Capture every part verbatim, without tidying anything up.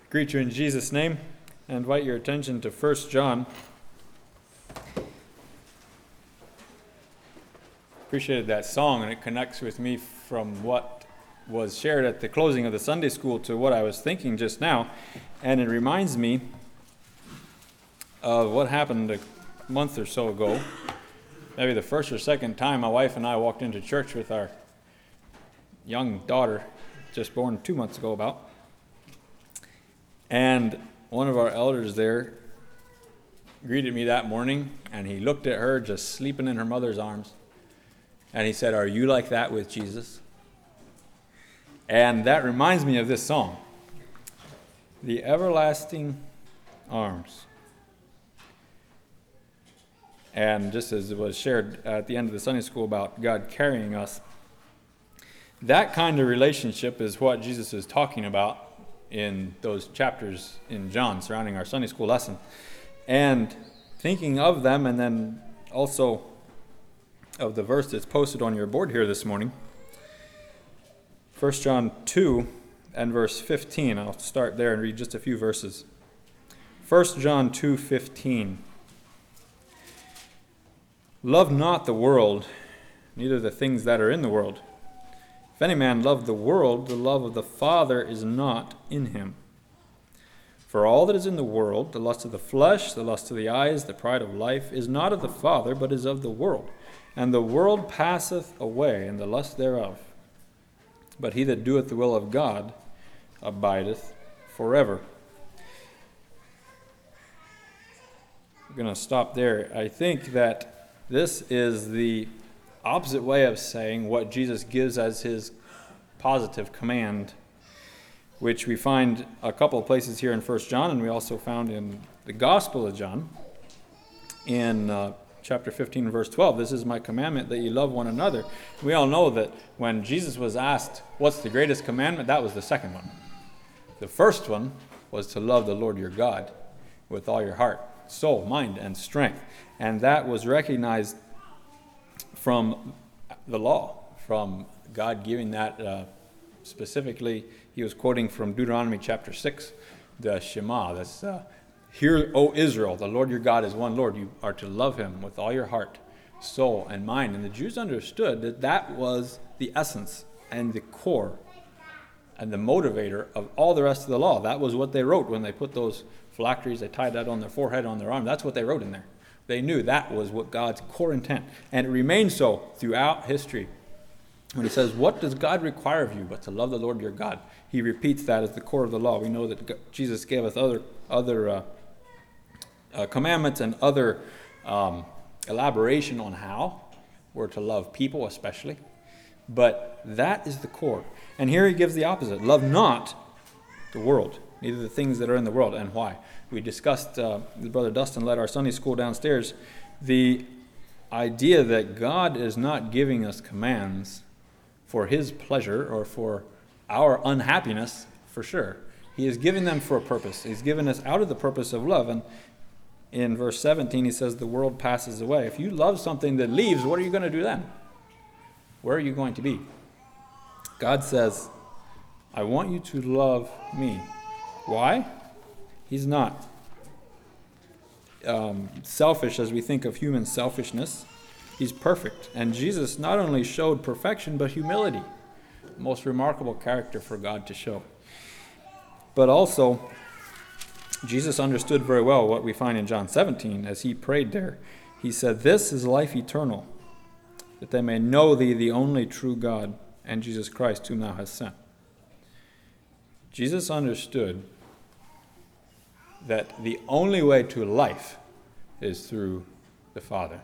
Greet you in Jesus' name and invite your attention to First John. Appreciated that song, and it connects with me from what was shared at the closing of the Sunday school to what I was thinking just now. And it reminds me of what happened a month or so ago. Maybe the first or second time my wife and I walked into church with our young daughter, just born two months ago about. And one of our elders there greeted me that morning, and he looked at her just sleeping in her mother's arms. And he said, "Are you like that with Jesus?" And that reminds me of this song, "The Everlasting Arms." And just as it was shared at the end of the Sunday school about God carrying us, that kind of relationship is what Jesus is talking about in those chapters in John surrounding our Sunday school lesson. And thinking of them, and then also of the verse that's posted on your board here this morning, First John two and verse fifteen. I'll start there and read just a few verses. First John two fifteen. "Love not the world, neither the things that are in the world. If any man love the world, the love of the Father is not in him. For all that is in the world, the lust of the flesh, the lust of the eyes, the pride of life, is not of the Father, but is of the world. And the world passeth away, and the lust thereof. But he that doeth the will of God abideth forever." I'm going to stop there. I think that this is the opposite way of saying what Jesus gives as his positive command, which we find a couple of places here in First John, and we also found in the Gospel of John in uh, chapter fifteen, verse twelve. "This is my commandment, that ye love one another." We all know that when Jesus was asked, "What's the greatest commandment?" that was the second one. The first one was to love the Lord your God with all your heart, soul, mind, and strength. And that was recognized from the law, from God giving that uh, specifically. He was quoting from Deuteronomy chapter six, the Shema. That's, uh, "Hear, O Israel, the Lord your God is one Lord. You are to love him with all your heart, soul, and mind." And the Jews understood that that was the essence and the core and the motivator of all the rest of the law. That was what they wrote when they put those phylacteries, they tied that on their forehead, on their arm. That's what they wrote in there. They knew that was what God's core intent. And it remains so throughout history. When he says, "What does God require of you but to love the Lord your God?" He repeats that as the core of the law. We know that Jesus gave us other other uh, uh, commandments and other um, elaboration on how we're to love people especially. But that is the core. And here he gives the opposite. "Love not the world, neither the things that are in the world." And why? We discussed, uh, Brother Dustin led our Sunday school downstairs, the idea that God is not giving us commands for his pleasure or for our unhappiness, for sure. He is giving them for a purpose. He's given us out of the purpose of love. And in verse seventeen, he says, "The world passes away." If you love something that leaves, what are you going to do then? Where are you going to be? God says, "I want you to love me." Why? He's not um, selfish as we think of human selfishness. He's perfect. And Jesus not only showed perfection, but humility. The most remarkable character for God to show. But also, Jesus understood very well what we find in John seventeen as he prayed there. He said, "This is life eternal, that they may know thee, the only true God, and Jesus Christ, whom thou hast sent." Jesus understood that the only way to life is through the Father.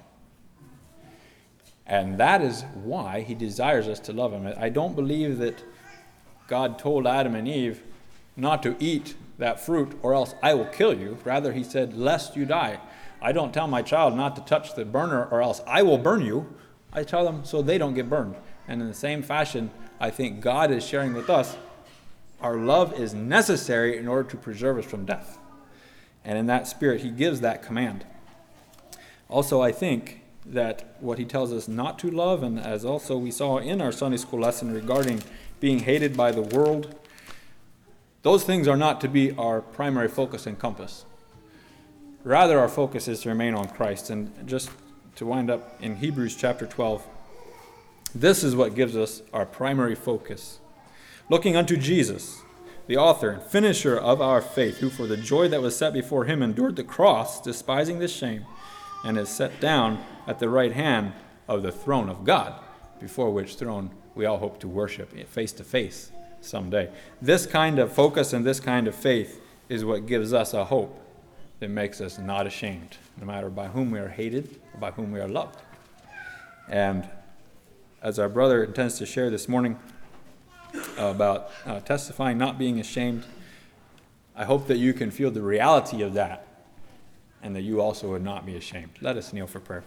And that is why he desires us to love him. I don't believe that God told Adam and Eve not to eat that fruit or else I will kill you. Rather, he said, "Lest you die." I don't tell my child not to touch the burner or else I will burn you. I tell them so they don't get burned. And in the same fashion, I think God is sharing with us, our love is necessary in order to preserve us from death. And in that spirit, he gives that command. Also, I think that what he tells us not to love, and as also we saw in our Sunday school lesson regarding being hated by the world, those things are not to be our primary focus and compass. Rather, our focus is to remain on Christ. And just to wind up in Hebrews chapter twelve, this is what gives us our primary focus. Looking unto Jesus, the author and finisher of our faith, who for the joy that was set before him endured the cross, despising the shame, and is set down at the right hand of the throne of God, before which throne we all hope to worship face to face someday. This kind of focus and this kind of faith is what gives us a hope that makes us not ashamed, no matter by whom we are hated or by whom we are loved. And as our brother intends to share this morning about uh, testifying, not being ashamed, I hope that you can feel the reality of that and that you also would not be ashamed. Let us kneel for prayer.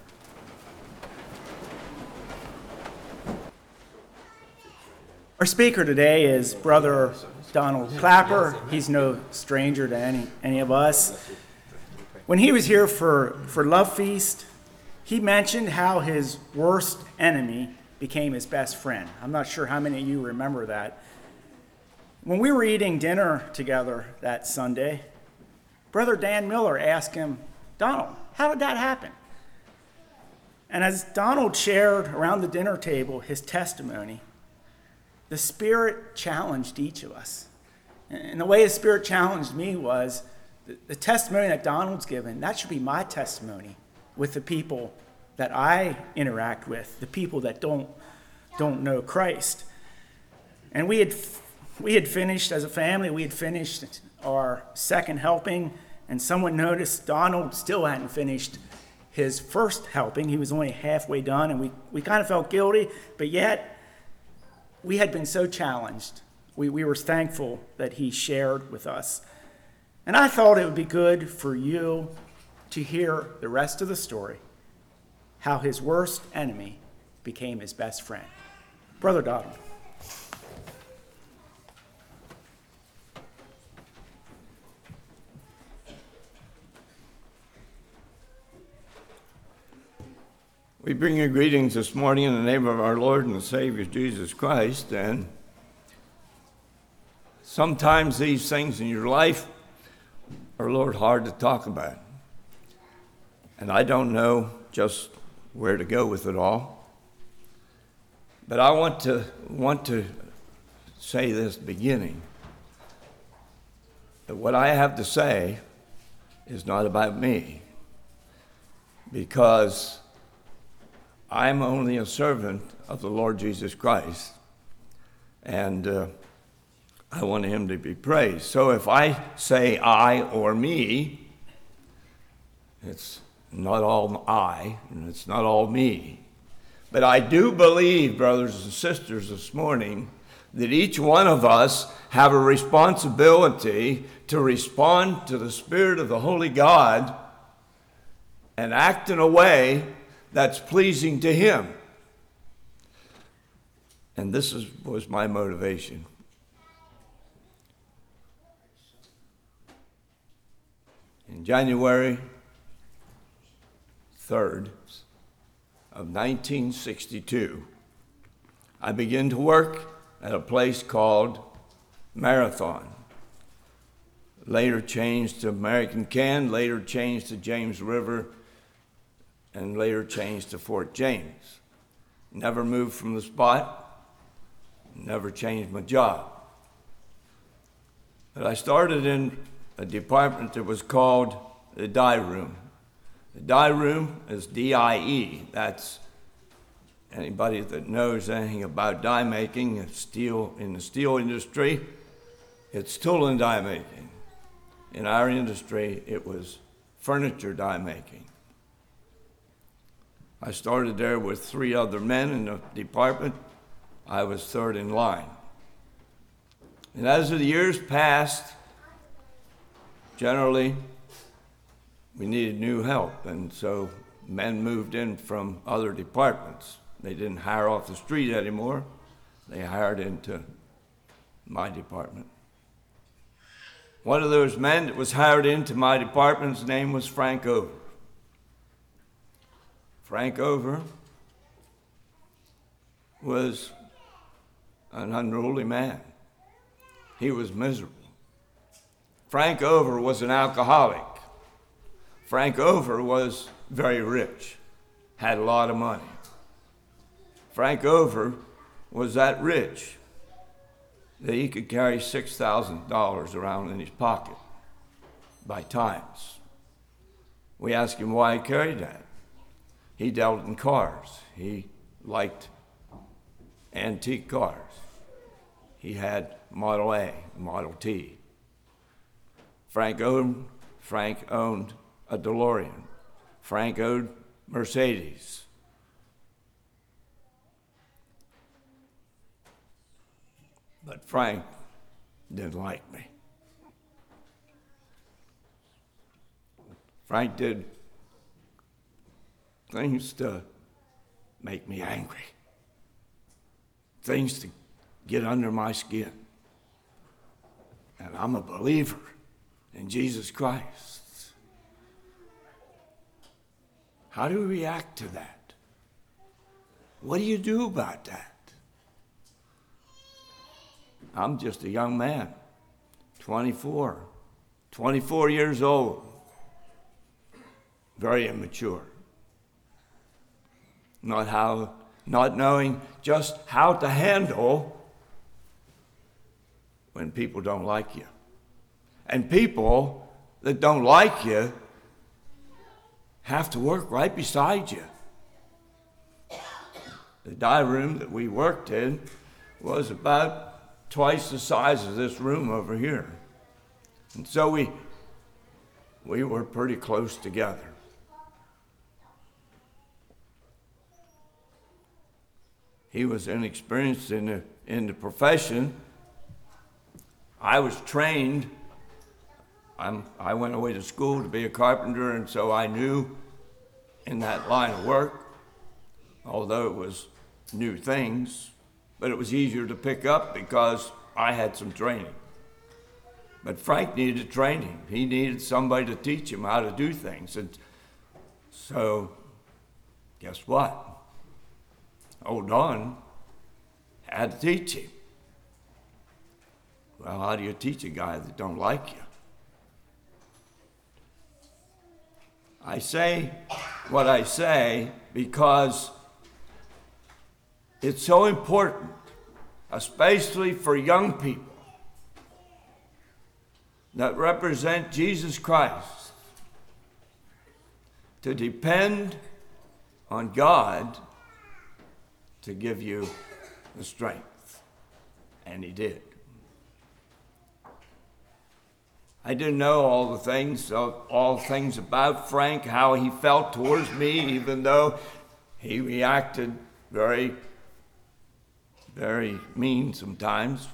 Our speaker today is Brother Donald Clapper. He's no stranger to any, any of us. When he was here for, for Love Feast, he mentioned how his worst enemy became his best friend. I'm not sure how many of you remember that. When we were eating dinner together that Sunday, Brother Dan Miller asked him, Donald, how did that happen? And as Donald shared around the dinner table his testimony, the Spirit challenged each of us. And the way the Spirit challenged me was the testimony that Donald's given, that should be my testimony with the people that I interact with, the people that don't don't know Christ. And we had we had finished as a family, we had finished our second helping, and someone noticed Donald still hadn't finished his first helping. He was only halfway done, and we, we kind of felt guilty, but yet we had been so challenged. We, we were thankful that he shared with us. And I thought it would be good for you to hear the rest of the story, how his worst enemy became his best friend. Brother Donald. We bring you greetings this morning in the name of our Lord and Savior Jesus Christ. And sometimes these things in your life are a little hard to talk about. And I don't know just where to go with it all. But I want to want to say this beginning, that what I have to say is not about me, because I'm only a servant of the Lord Jesus Christ, and uh, I want him to be praised. So if I say I or me, it's not all I, and it's not all me. But I do believe, brothers and sisters, this morning, that each one of us have a responsibility to respond to the Spirit of the Holy God and act in a way that's pleasing to him. And this is, was my motivation. In January third of nineteen sixty-two, I began to work at a place called Marathon. Later changed to American Can, later changed to James River, and later changed to Fort James. Never moved from the spot, never changed my job. But I started in a department that was called the dye room. The dye room is D I E. That's anybody that knows anything about dye making, steel in the steel industry, it's tool and die making. In our industry, it was furniture dye making. I started there with three other men in the department. I was third in line. And as the years passed, generally, we needed new help, and so men moved in from other departments. They didn't hire off the street anymore. They hired into my department. One of those men that was hired into my department's name was Frank Over. Frank Over was an unruly man. He was miserable. Frank Over was an alcoholic. Frank Over was very rich, had a lot of money. Frank Over was that rich that he could carry six thousand dollars around in his pocket by times. We asked him why he carried that. He dealt in cars. He liked antique cars. He had Model A, Model T. Frank owned, Frank owned a DeLorean. Frank owned Mercedes. But Frank didn't like me. Frank did things to make me angry, things to get under my skin. And I'm a believer in Jesus Christ. How do we react to that? What do you do about that? I'm just a young man, twenty-four, twenty-four years old, very immature. Not how, not knowing just how to handle when people don't like you. And people that don't like you have to work right beside you. The dye room that we worked in was about twice the size of this room over here. And so we we were pretty close together. He was inexperienced in the, in the profession. I was trained. I'm, I went away to school to be a carpenter, and so I knew in that line of work, although it was new things, but it was easier to pick up because I had some training. But Frank needed training. He needed somebody to teach him how to do things. And so, guess what? Old Don had to teach him. Well, how do you teach a guy that don't like you? I say what I say because it's so important, especially for young people that represent Jesus Christ, to depend on God to give you the strength. And he did. I didn't know all the things, all things about Frank, how he felt towards me, even though he reacted very, very mean sometimes.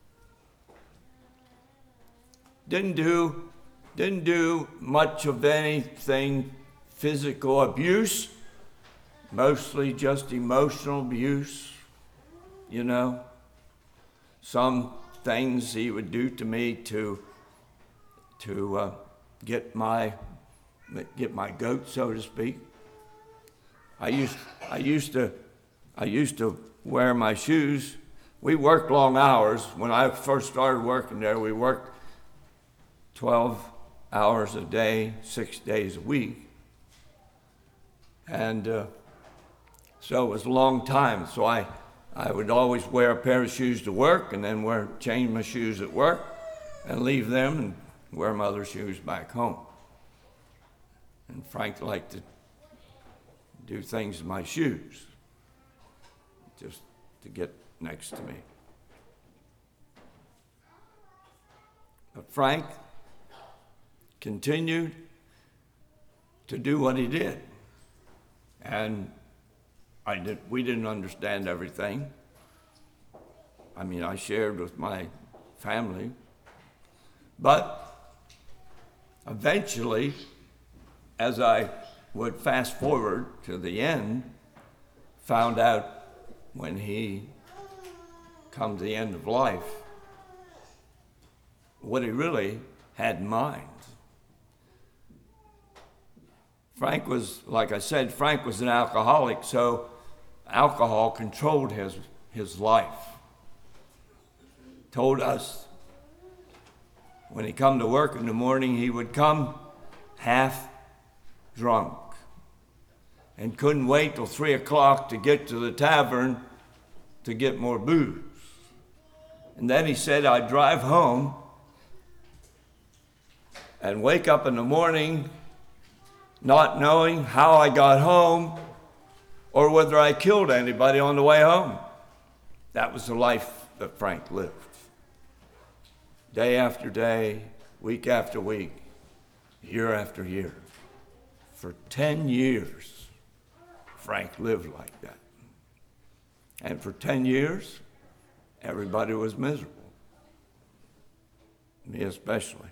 Didn't do, didn't do much of anything physical abuse, mostly just emotional abuse, you know. Some things he would do to me to to uh, get my get my goat, so to speak. I used I used to I used to wear my shoes. We worked long hours. When I first started working there, we worked twelve hours a day, six days a week. And uh, so it was a long time. So I, I would always wear a pair of shoes to work and then wear change my shoes at work and leave them and wear my other shoes back home. And Frank liked to do things in my shoes just to get next to me. But Frank continued to do what he did. And I did, we didn't understand everything. I mean, I shared with my family. But eventually, as I would fast forward to the end, found out when he come to the end of life, what he really had in mind. Frank was, like I said, Frank was an alcoholic, so alcohol controlled his, his life. Told us when he come to work in the morning, he would come half drunk and couldn't wait till three o'clock to get to the tavern to get more booze. And then he said, I'd drive home and wake up in the morning not knowing how I got home or whether I killed anybody on the way home. That was the life that Frank lived. Day after day, week after week, year after year. For ten years, Frank lived like that. And for ten years, everybody was miserable. Me especially.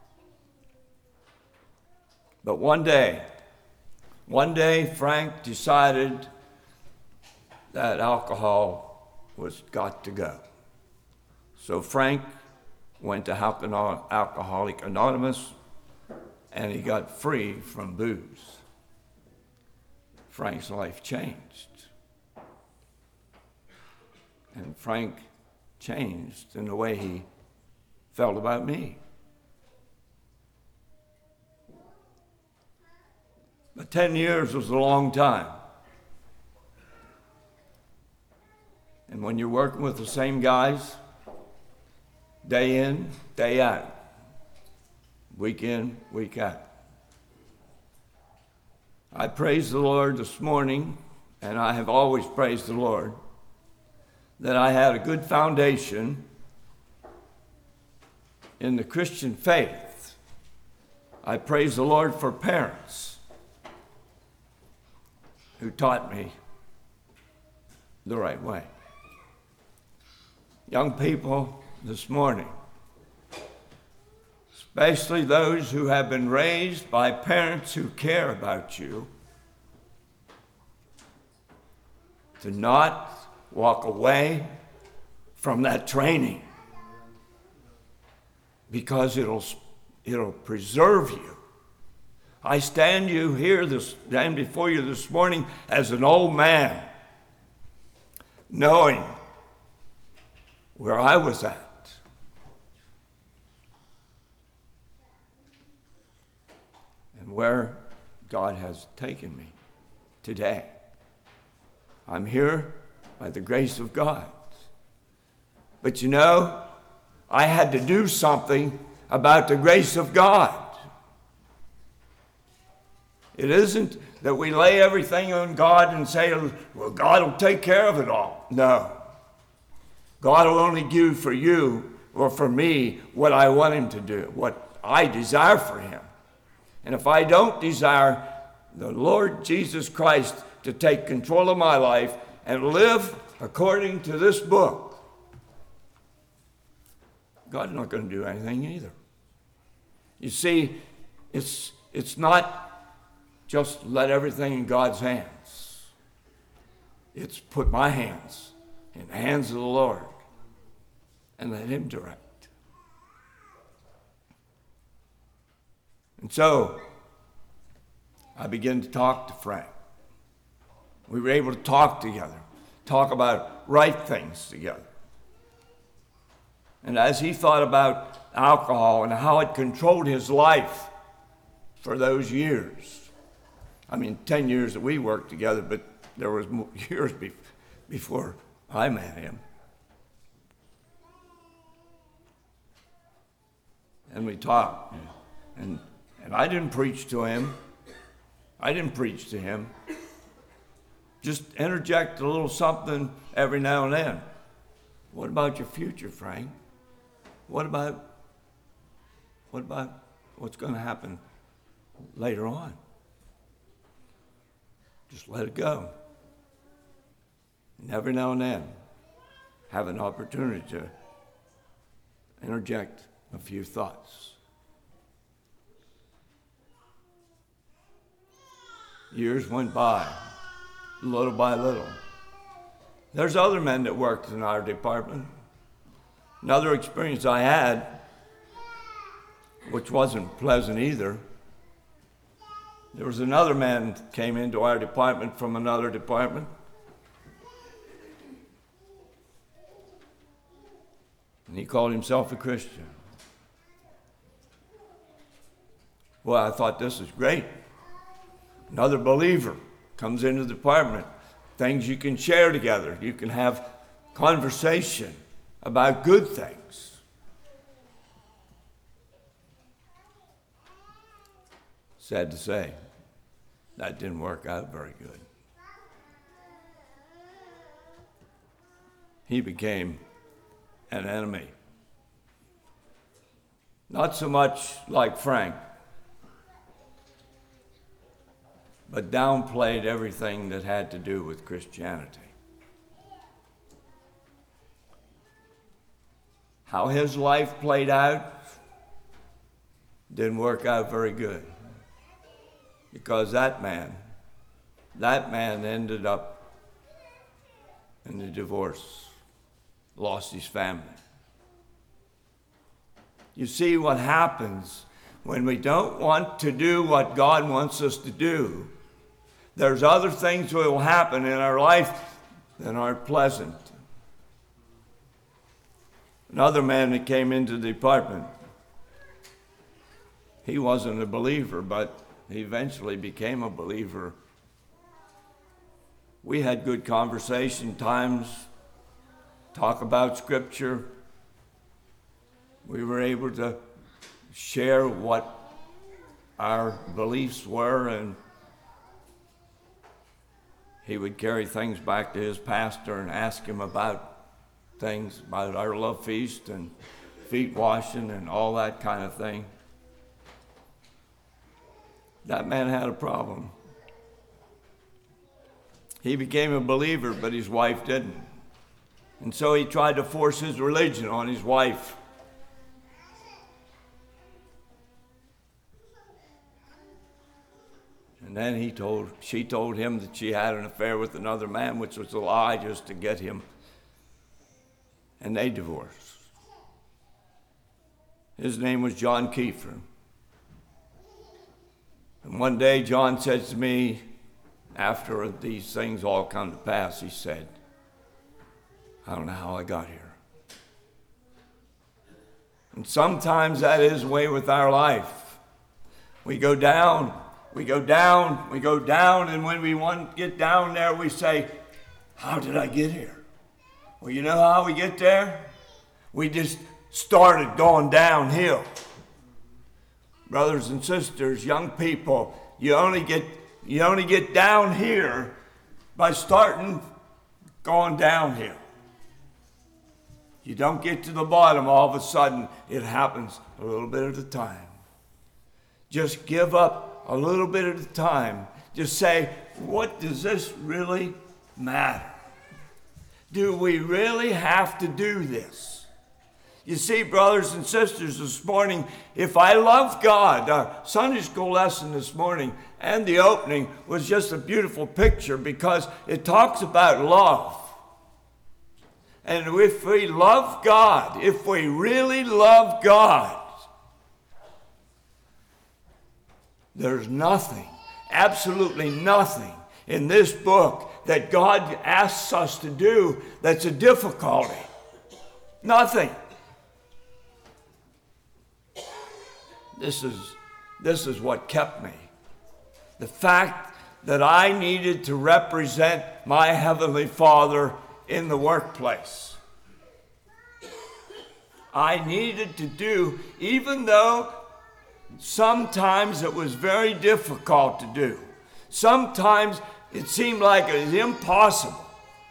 But one day, one day Frank decided that alcohol was got to go. So Frank went to Alcoholics Anonymous, and he got free from booze. Frank's life changed. And Frank changed in the way he felt about me. But ten years was a long time. And when you're working with the same guys, day in, day out, week in, week out. I praise the Lord this morning, and I have always praised the Lord, that I had a good foundation in the Christian faith. I praise the Lord for parents who taught me the right way. Young people this morning, especially those who have been raised by parents who care about you, to not walk away from that training, because it'll it'll preserve you. I stand you here this stand before you this morning as an old man, knowing where I was at. And where God has taken me today. I'm here by the grace of God. But you know, I had to do something about the grace of God. It isn't that we lay everything on God and say, well, God will take care of it all. No. God will only do for you or for me what I want him to do, what I desire for him. And if I don't desire the Lord Jesus Christ to take control of my life and live according to this book, God's not going to do anything either. You see, it's it's not just let everything in God's hands. It's put my hands in the hands of the Lord and let him direct. And so I began to talk to Frank. We were able to talk together, talk about right things together. And as he thought about alcohol and how it controlled his life for those years, I mean, ten years that we worked together, but there was years be- before I met him. And we talked. And, and I didn't preach to him. I didn't preach to him. Just interject a little something every now and then. What about your future, Frank? What about, what about what's going to happen later on? Just let it go. And every now and then, have an opportunity to interject a few thoughts. Years went by, little by little. There's other men that worked in our department. Another experience I had, which wasn't pleasant either, there was another man that came into our department from another department. And he called himself a Christian. Well, I thought this is great. Another believer comes into the department. Things you can share together. You can have conversation about good things. Sad to say, that didn't work out very good. He became an enemy. Not so much like Frank, but downplayed everything that had to do with Christianity. How his life played out didn't work out very good, because that man, that man ended up in a divorce, lost his family. You see what happens when we don't want to do what God wants us to do. There's other things that will happen in our life that aren't pleasant. Another man that came into the department, he wasn't a believer, but he eventually became a believer. We had good conversation times, talk about Scripture. We were able to share what our beliefs were, and he would carry things back to his pastor and ask him about things, about our love feast and feet washing and all that kind of thing. That man had a problem. He became a believer, but his wife didn't. And so he tried to force his religion on his wife. And then he told, she told him that she had an affair with another man, which was a lie, just to get him. And they divorced. His name was John Kiefer. And one day John said to me, after these things all come to pass, he said, I don't know how I got here. And sometimes that is the way with our life. We go down. We go down, we go down, and when we want to get down there, we say, how did I get here? Well, you know how we get there? We just started going downhill. Brothers and sisters, young people, you only get you only get down here by starting going downhill. You don't get to the bottom all of a sudden. It happens a little bit at a time. Just give up a little bit at a time. Just say, what does this really matter? Do we really have to do this? You see, brothers and sisters, this morning, if I love God, our Sunday school lesson this morning and the opening was just a beautiful picture because it talks about love. And if we love God, if we really love God, there's nothing, absolutely nothing in this book that God asks us to do that's a difficulty. Nothing. This is, this is what kept me. The fact that I needed to represent my Heavenly Father in the workplace. I needed to do, even though sometimes it was very difficult to do. Sometimes it seemed like it was impossible.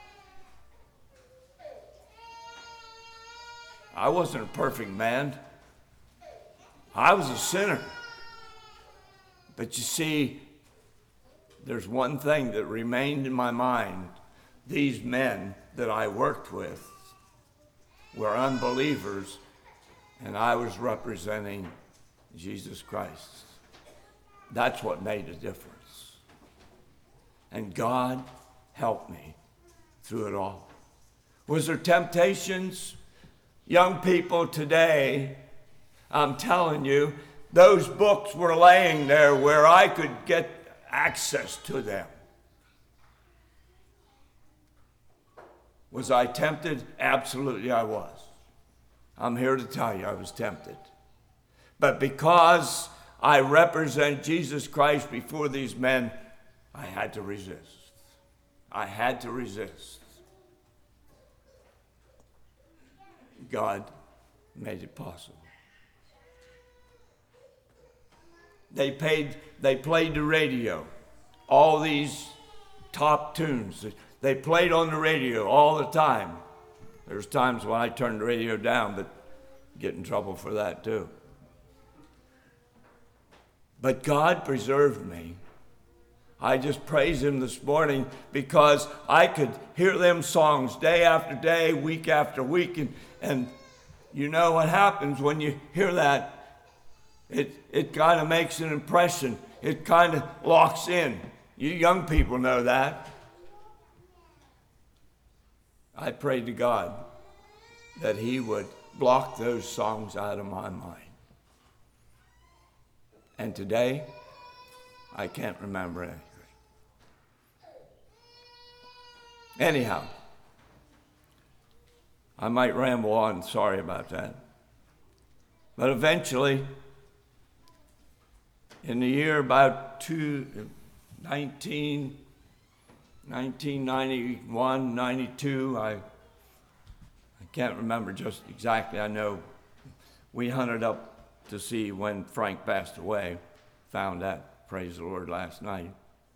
I wasn't a perfect man. I was a sinner. But you see, there's one thing that remained in my mind. These men that I worked with were unbelievers, and I was representing Jesus Christ. That's what made a difference. And God helped me through it all. Was there temptations? Young people today, I'm telling you, those books were laying there where I could get access to them. Was I tempted? Absolutely I was. I'm here to tell you I was tempted. But because I represent Jesus Christ before these men, I had to resist. I had to resist. God made it possible. They paid, they played the radio, all these top tunes. They played on the radio all the time. There's times when I turned the radio down, but get in trouble for that too. But God preserved me. I just praise him this morning because I could hear them songs day after day, week after week, and, and you know what happens when you hear that? It, it kind of makes an impression. It kind of locks in. You young people know that. I prayed to God that he would block those songs out of my mind. And today, I can't remember anything. Anyhow, I might ramble on, sorry about that. But eventually, in the year about two, nineteen, nineteen ninety-one, ninety-two, I, I can't remember just exactly. I know we hunted up to see when Frank passed away. Found that, praise the Lord, last night.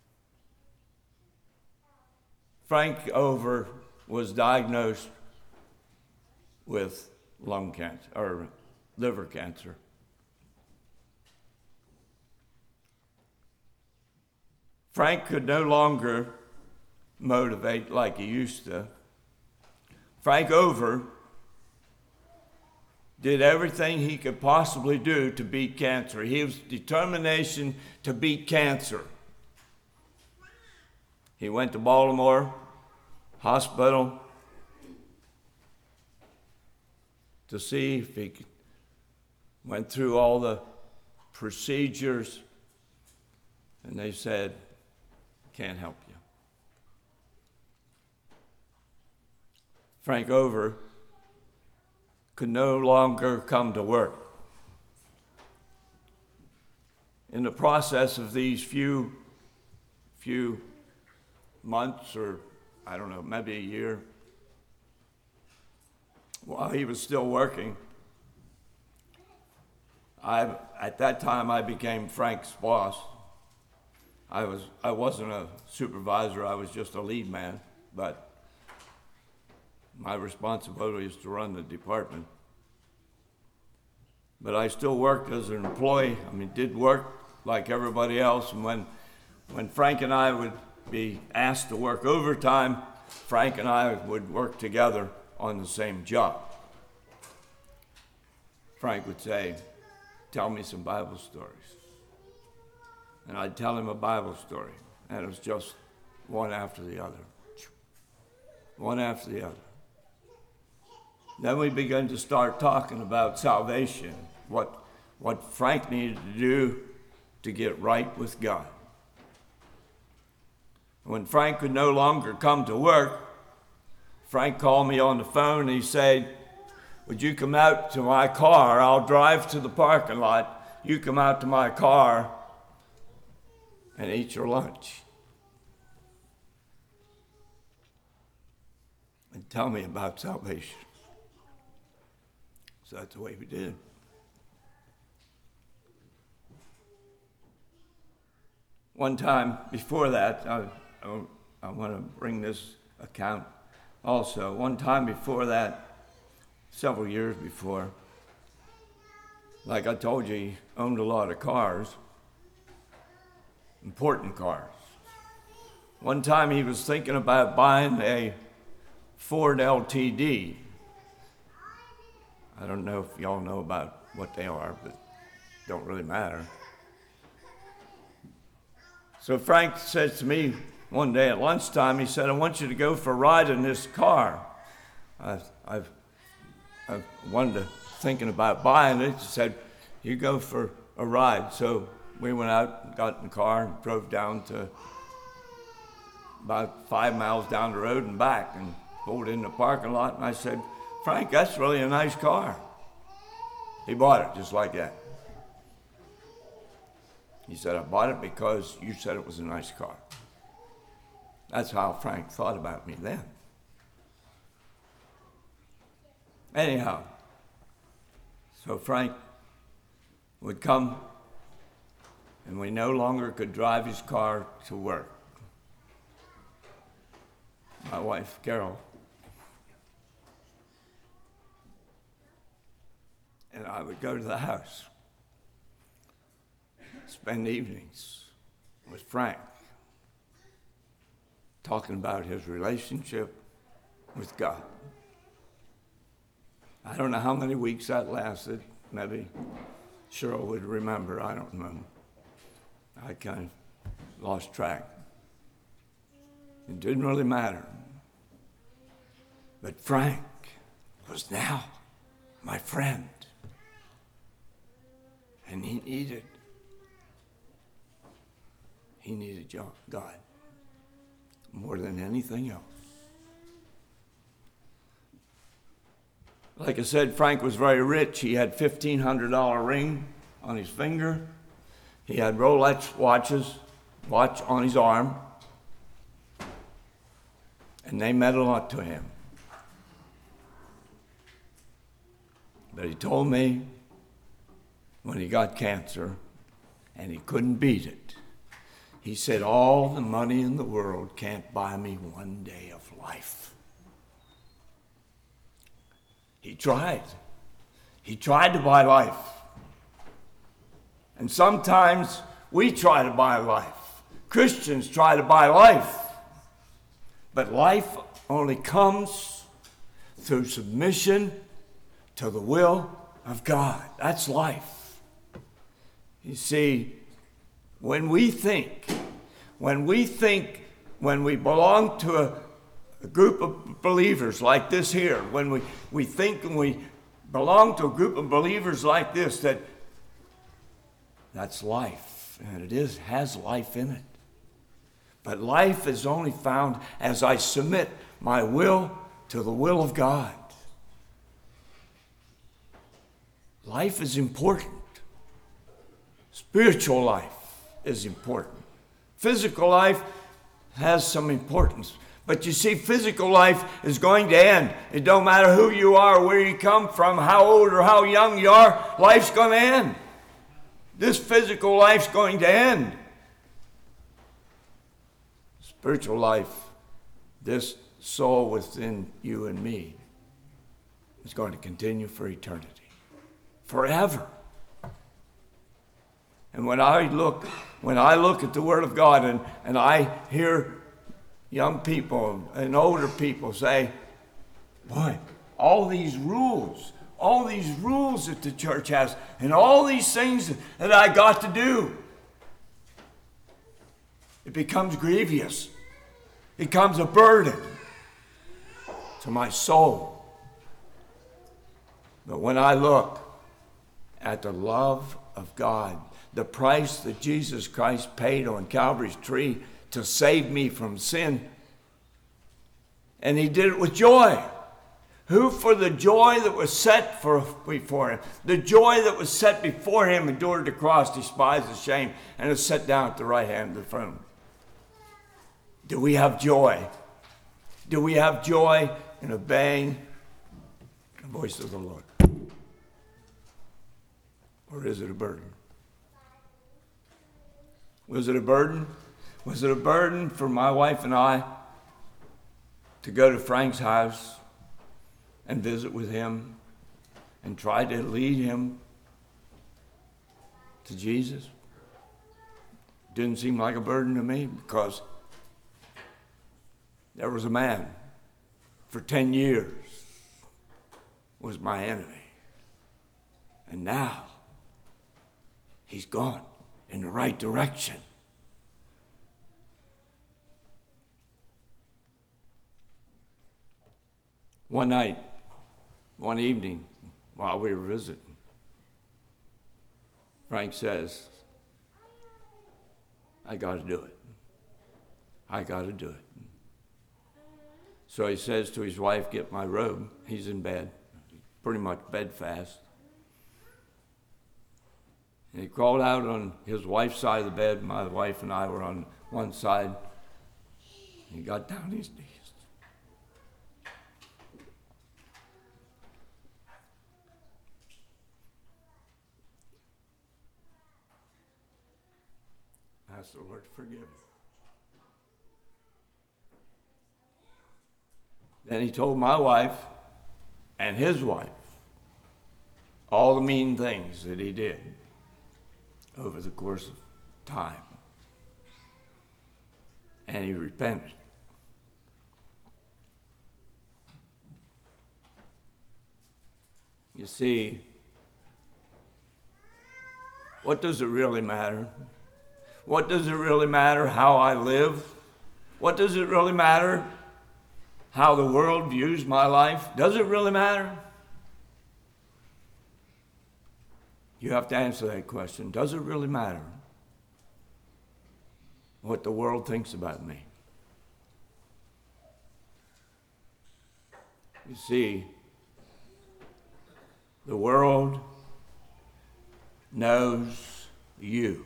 Frank Over was diagnosed with lung cancer, or liver cancer. Frank could no longer motivate like he used to. Frank Over did everything he could possibly do to beat cancer. He was determination to beat cancer. He went to Baltimore Hospital to see if he could, went through all the procedures, and they said, can't help you. Frank Over could no longer come to work. In the process of these few, few months, or I don't know, maybe a year, while he was still working, I, at that time I became Frank's boss. I was, I wasn't a supervisor, I was just a lead man, but my responsibility is to run the department. But I still worked as an employee. I mean, did work like everybody else. And when, when Frank and I would be asked to work overtime, Frank and I would work together on the same job. Frank would say, tell me some Bible stories. And I'd tell him a Bible story. And it was just one after the other. One after the other. Then we began to start talking about salvation, what, what Frank needed to do to get right with God. When Frank could no longer come to work, Frank called me on the phone and he said, would you come out to my car? I'll drive to the parking lot. You come out to my car and eat your lunch. And tell me about salvation. So that's the way we did. One time before that, I, I, I want to bring this account also. One time before that, several years before, like I told you, he owned a lot of cars, important cars. One time he was thinking about buying a Ford L T D. I don't know if y'all know about what they are, but don't really matter. So Frank said to me one day at lunchtime, he said, I want you to go for a ride in this car. I, I've, I've wanted to, thinking about buying it. He said, you go for a ride. So we went out and got in the car and drove down to about five miles down the road and back and pulled in the parking lot. And I said, Frank, that's really a nice car. He bought it just like that. He said, I bought it because you said it was a nice car. That's how Frank thought about me then. Anyhow, so Frank would come, and we no longer could drive his car to work. My wife, Carol, and I would go to the house, spend evenings with Frank, talking about his relationship with God. I don't know how many weeks that lasted. Maybe Cheryl would remember. I don't know. I kind of lost track. It didn't really matter. But Frank was now my friend. And he needed, he needed God more than anything else. Like I said, Frank was very rich. He had a fifteen hundred dollars ring on his finger. He had Rolex watches, watch on his arm. And they meant a lot to him. But he told me when he got cancer and he couldn't beat it, he said, all the money in the world can't buy me one day of life. He tried. He tried to buy life. And sometimes we try to buy life. Christians try to buy life. But life only comes through submission to the will of God. That's life. You see, when we think, when we think, when we belong to a, a group of believers like this here, when we, we think and we belong to a group of believers like this, that that's life, and it is has life in it. But life is only found as I submit my will to the will of God. Life is important. Spiritual life is important. Physical life has some importance. But you see, physical life is going to end. It don't matter who you are, where you come from, how old or how young you are, life's going to end. This physical life's going to end. Spiritual life, this soul within you and me, is going to continue for eternity. Forever. And when I look, when I look at the Word of God and, and I hear young people and older people say, boy, all these rules, all these rules that the church has, and all these things that I got to do, it becomes grievous. It becomes a burden to my soul. But when I look at the love of God, the price that Jesus Christ paid on Calvary's tree to save me from sin, and he did it with joy. Who for the joy that was set for before him, the joy that was set before him, endured the cross, despised the shame, and is set down at the right hand of the throne. Do we have joy? Do we have joy in obeying the voice of the Lord? Or is it a burden? Was it a burden? Was it a burden for my wife and I to go to Frank's house and visit with him and try to lead him to Jesus? Didn't seem like a burden to me, because there was a man for ten years was my enemy. And now he's gone in the right direction. One night, one evening, while we were visiting, Frank says, I got to do it. I got to do it. So he says to his wife, get my robe. He's in bed, pretty much bedfast. And he crawled out on his wife's side of the bed. My wife and I were on one side. He got down his knees. Asked the Lord to forgive him. Then he told my wife and his wife all the mean things that he did over the course of time. And he repented. You see, what does it really matter? What does it really matter how I live? What does it really matter how the world views my life? Does it really matter? You have to answer that question. Does it really matter what the world thinks about me? You see, the world knows you.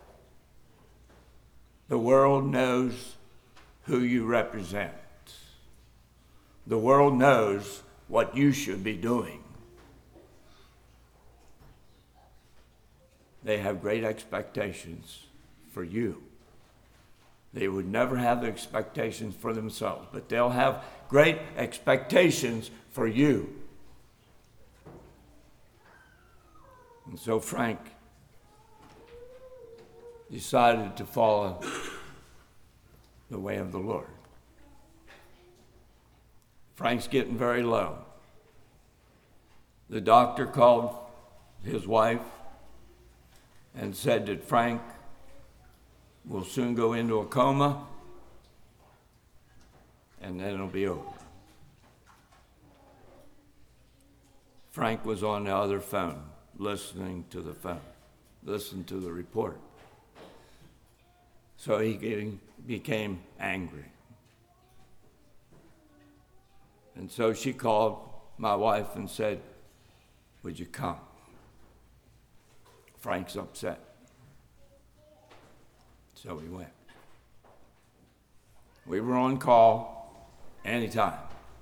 The world knows who you represent. The world knows what you should be doing. They have great expectations for you. They would never have the expectations for themselves, but they'll have great expectations for you. And so Frank decided to follow the way of the Lord. Frank's getting very low. The doctor called his wife and said that Frank will soon go into a coma, and then it'll be over. Frank was on the other phone, listening to the phone, listening to the report. So he getting, became angry. And so she called my wife and said, would you come? Frank's upset. So we went. We were on call anytime.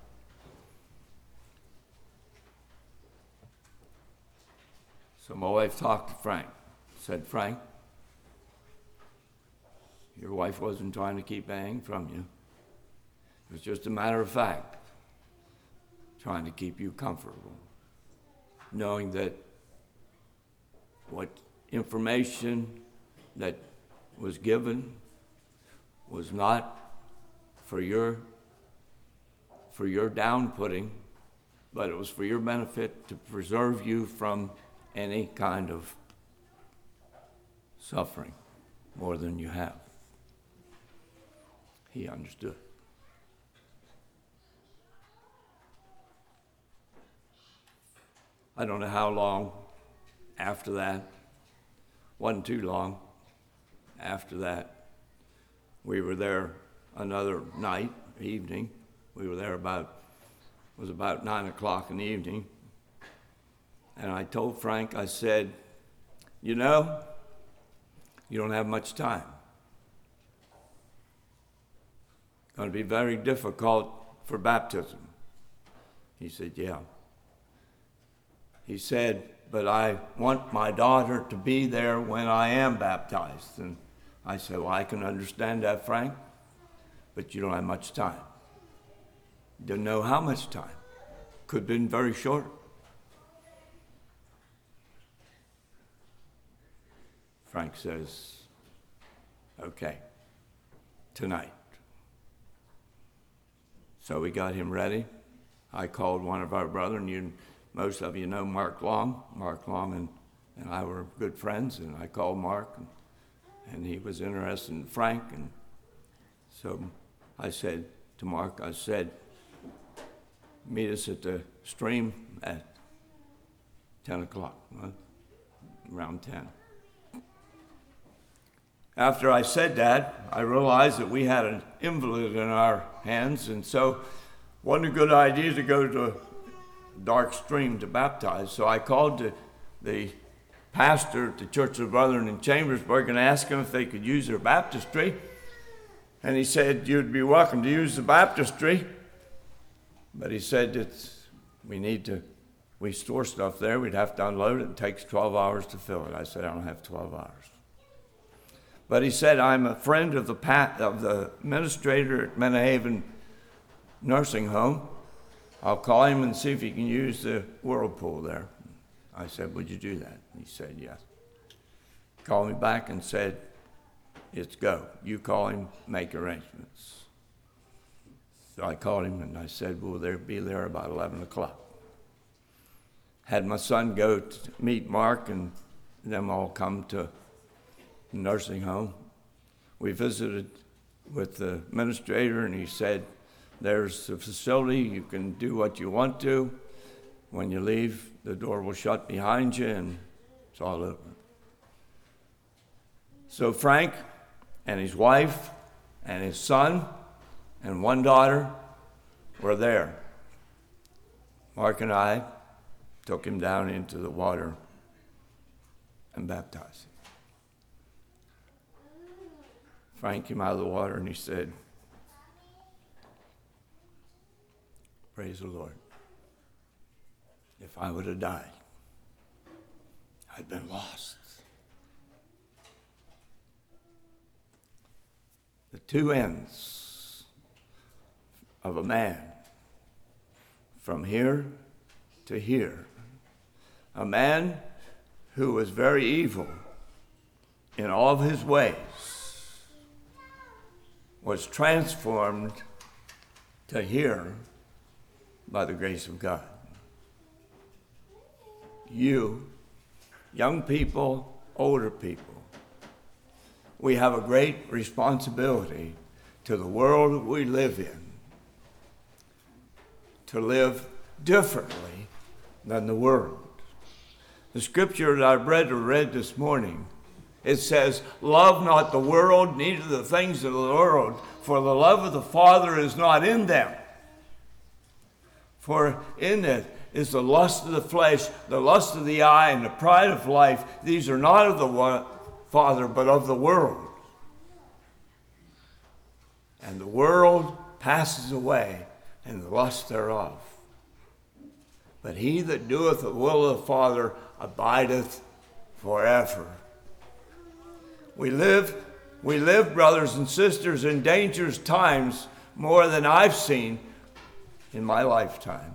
So my wife talked to Frank, said, Frank, your wife wasn't trying to keep anything from you. It was just a matter of fact, trying to keep you comfortable, knowing that what information that was given was not for your for your downputting, but it was for your benefit to preserve you from any kind of suffering more than you have. He understood. I don't know how long after that, wasn't too long after that, we were there another night, evening. We were there about, it was about nine o'clock in the evening. And I told Frank, I said, you know, you don't have much time. It's going to be very difficult for baptism. He said, yeah. He said, but I want my daughter to be there when I am baptized. And I said, well, I can understand that, Frank, but you don't have much time. Didn't know how much time. Could have been very short. Frank says, okay, tonight. So we got him ready. I called one of our brothers, and you, most of you know Mark Long. Mark Long and, and I were good friends, and I called Mark, and, and he was interested in Frank. And so I said to Mark, I said, meet us at the stream at ten o'clock, right? Around ten. After I said that, I realized that we had an invalid in our hands, and so it wasn't a good idea to go to a dark stream to baptize. So I called the, the pastor at the Church of the Brethren in Chambersburg and asked him if they could use their baptistry. And he said, you'd be welcome to use the baptistry. But he said, it's, we need to, we store stuff there. We'd have to unload it. It takes twelve hours to fill it. I said, I don't have twelve hours. But he said, I'm a friend of the pat, of the administrator at Menahaven Nursing Home. I'll call him and see if he can use the whirlpool there. I said, would you do that? He said, yes. Called me back and said, it's go. You call him, make arrangements. So I called him and I said, will there be there about eleven o'clock? Had my son go to meet Mark and them all come to the nursing home. We visited with the administrator and he said, there's the facility, you can do what you want to. When you leave, the door will shut behind you and it's all over. So Frank and his wife and his son and one daughter were there. Mark and I took him down into the water and baptized him. Frank came out of the water and he said, praise the Lord. If I would have died, I'd been lost. The two ends of a man, from here to here, a man who was very evil in all of his ways, was transformed to here by the grace of God. You, young people, older people, we have a great responsibility to the world that we live in to live differently than the world. The scripture that I've read or read this morning, it says, love not the world, neither the things of the world, for the love of the Father is not in them. For in it is the lust of the flesh, the lust of the eye, and the pride of life. These are not of the Father, but of the world. And the world passes away, and the lust thereof. But he that doeth the will of the Father abideth forever. We live, we live, brothers and sisters, in dangerous times more than I've seen in my lifetime.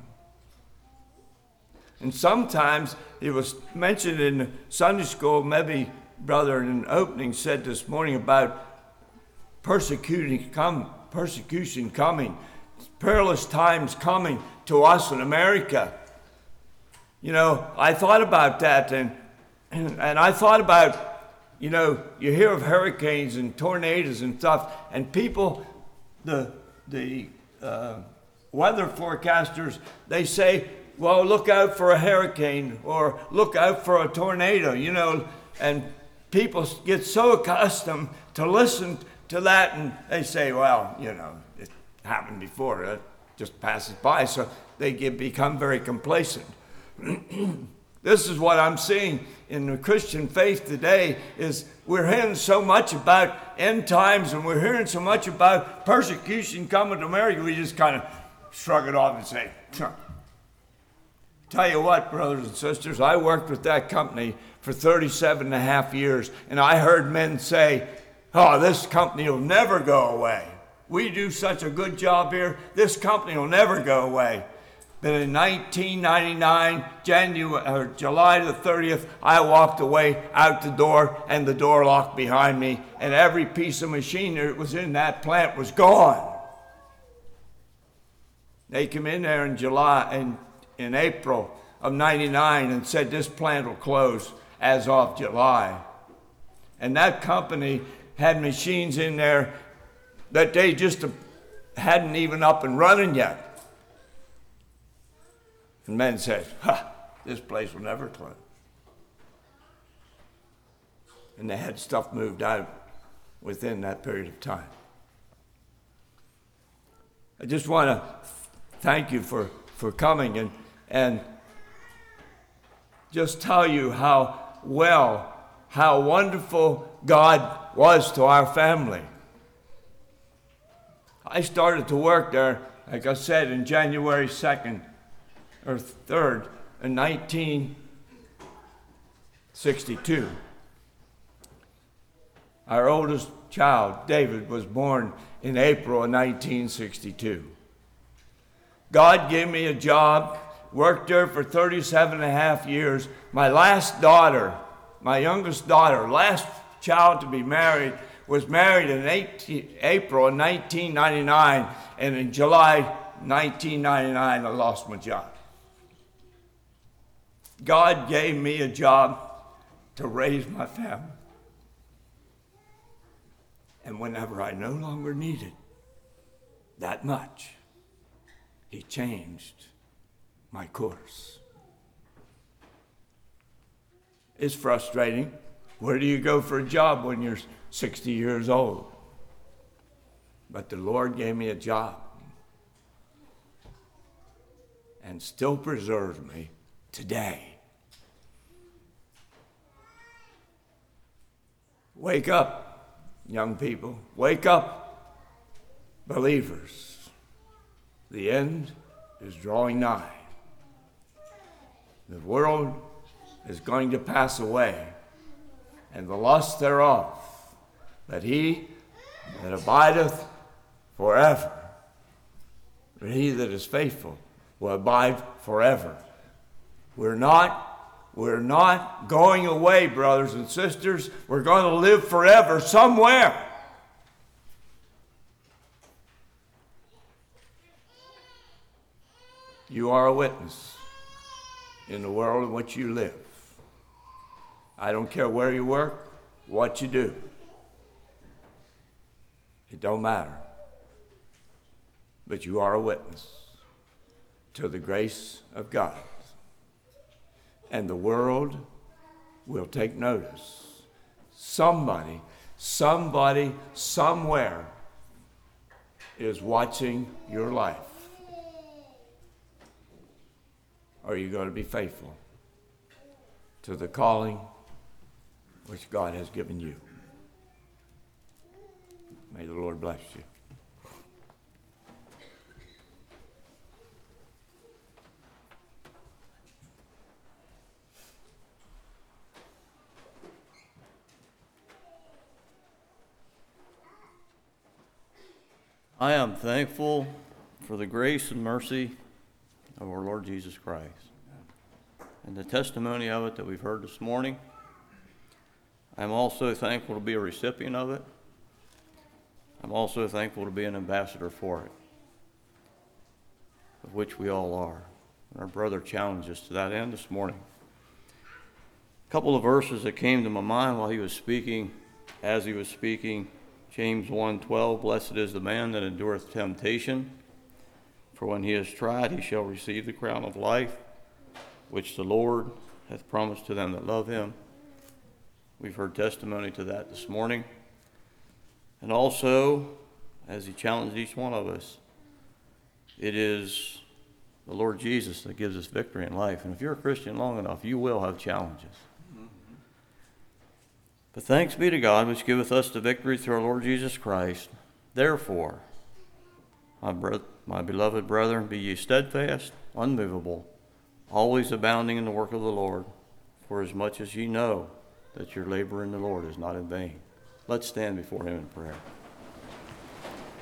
And sometimes it was mentioned in Sunday school, maybe brother in an opening said this morning about persecuting come, persecution coming, perilous times coming to us in America. You know, I thought about that, and and, and I thought about, you know, you hear of hurricanes and tornadoes and stuff, and people, the the uh, weather forecasters, they say, well, look out for a hurricane or look out for a tornado, you know, and people get so accustomed to listen to that, and they say, well, you know, it happened before, it just passes by, so they get become very complacent. This is what I'm seeing in the Christian faith today, is we're hearing so much about end times and we're hearing so much about persecution coming to America, we just kind of shrug it off and say, huh. Tell you what, brothers and sisters, I worked with that company for thirty-seven and a half years, and I heard men say, oh, this company will never go away. We do such a good job here, this company will never go away. But in nineteen ninety-nine, January, or July the thirtieth, I walked away out the door, and the door locked behind me, and every piece of machinery that was in that plant was gone. They came in there in July, in, in April of ninety-nine, and said this plant will close as of July. And that company had machines in there that they just hadn't even up and running yet. And men said, ha, this place will never close. And they had stuff moved out within that period of time. I just want to thank you for, for coming and, and just tell you how well how wonderful God was to our family. I started to work there, like I said, in January second or third in nineteen sixty-two. Our oldest child, David, was born in April of nineteen sixty-two. God gave me a job, worked there for thirty-seven and a half years. My last daughter, my youngest daughter, last child to be married, was married in April of nineteen ninety-nine, and in July nineteen ninety-nine, I lost my job. God gave me a job to raise my family. And whenever I no longer needed that much, He changed my course. It's frustrating. Where do you go for a job when you're sixty years old? But the Lord gave me a job and still preserves me today. Wake up, young people. Wake up, believers. The end is drawing nigh. The world is going to pass away, and the lust thereof, but he that abideth forever, but he that is faithful will abide forever. We're not We're not going away, brothers and sisters. We're going to live forever somewhere. You are a witness in the world in which you live. I don't care where you work, what you do. It don't matter. But you are a witness to the grace of God. And the world will take notice. Somebody, somebody, somewhere is watching your life. Are you going to be faithful to the calling which God has given you? May the Lord bless you. I am thankful for the grace and mercy of our Lord Jesus Christ and the testimony of it that we've heard this morning. I'm also thankful to be a recipient of it. I'm also thankful to be an ambassador for it, of which we all are. And our brother challenged us to that end this morning. A couple of verses that came to my mind while he was speaking, as he was speaking, James one twelve, blessed is the man that endureth temptation, for when he is tried, he shall receive the crown of life, which the Lord hath promised to them that love him. We've heard testimony to that this morning. And also, as he challenged each one of us, it is the Lord Jesus that gives us victory in life. And if you're a Christian long enough, you will have challenges. But thanks be to God, which giveth us the victory through our Lord Jesus Christ. Therefore, my, bro- my beloved brethren, be ye steadfast, unmovable, always abounding in the work of the Lord, for as much as ye know that your labor in the Lord is not in vain. Let's stand before him in prayer.